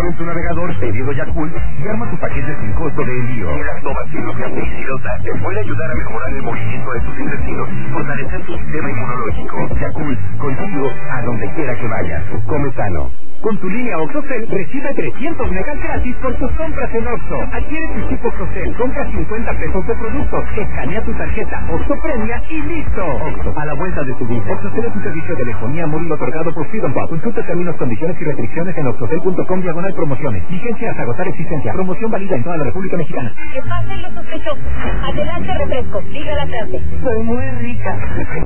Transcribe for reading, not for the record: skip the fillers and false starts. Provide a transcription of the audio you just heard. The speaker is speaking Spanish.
Pon en tu navegador pedido Yakult y arma tu paquete sin costo de envío. Y lactobacillus caseicidota te puede ayudar a mejorar el movimiento de tus intestinos y fortalecer tu sistema inmunológico. Yakult, contigo a donde quiera que vayas. Come sano. Con tu línea OXXOCEL recibe 300 megas gratis por tus compras en Oxxo. Adquiere tu chip OXXOCEL, compra 50 pesos de productos, escanea tu tarjeta Oxxo Premia y listo. Oxxo, a la vuelta de tu vida. OXXOCEL es un servicio de telefonía móvil otorgado por Freedom Pop. Consulta términos, condiciones y restricciones en oxxocel.com/promociones. Vigencia hasta agotar existencia. Promoción válida en toda la República Mexicana. Que pasen los sospechosos. Adelante, refresco. Diga la frase. Soy muy rica.